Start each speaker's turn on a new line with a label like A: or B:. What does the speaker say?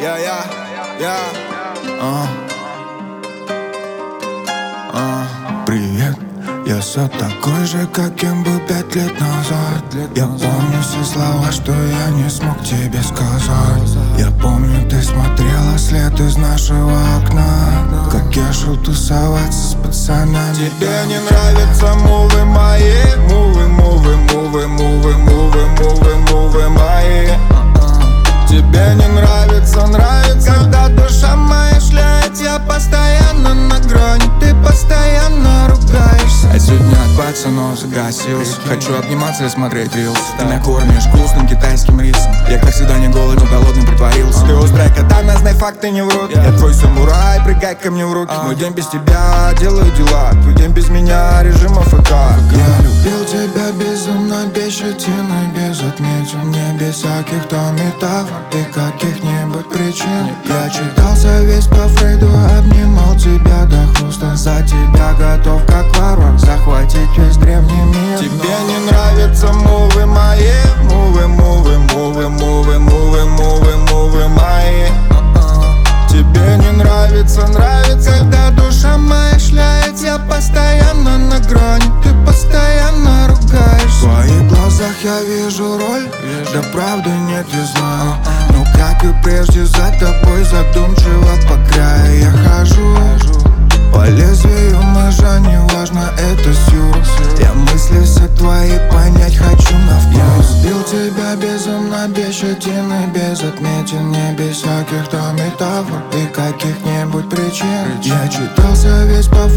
A: Привет, я все такой же, каким был 5 лет назад. Я помню все слова, что я не смог тебе сказать. Я помню, ты смотрела след из нашего окна, как я шел тусоваться с пацанами.
B: Тебе не нравятся мувы мои, мувы мои. Тебе не нравится, когда душа моя шляет. Я постоянно на грани, ты постоянно ругаешься.
A: А сегодня от пацанов загасился. Хочу обниматься и смотреть рилс. Ты накормишь вкусным китайским рисом. Я как всегда не голоден, голодным притворился.
B: Ты острая катана, знай, факты не врут. Я твой самурай, прыгай ко мне в руки. Мой день без тебя, делаю дела. Твой день без меня, режим АФК.
A: Я любил тебя безумно, без щетины, без отметин, не без всяких там метафор и каких-нибудь причин. Я читался весь по Фрейду, обнимал тебя до хруста. За тебя готов как варвар захватить весь древний мир.
B: Тебе не нравятся мувы мои, мувы мои. Тебе не нравится, когда душа моя шляет. Я постоянно на грани, ты постоянно ругаешься.
A: В твоих глазах я вижу роль, да правды нет, я знаю. Но как и прежде за тобой задумчиво по краю я хожу. По лезвию ножа, неважно, это сюр. Я мысли все твои понять хочу на вкус. Я любил тебя безумно, без щетины, без отметин, не без всяких там метафор и каких-нибудь причин. Я читался весь по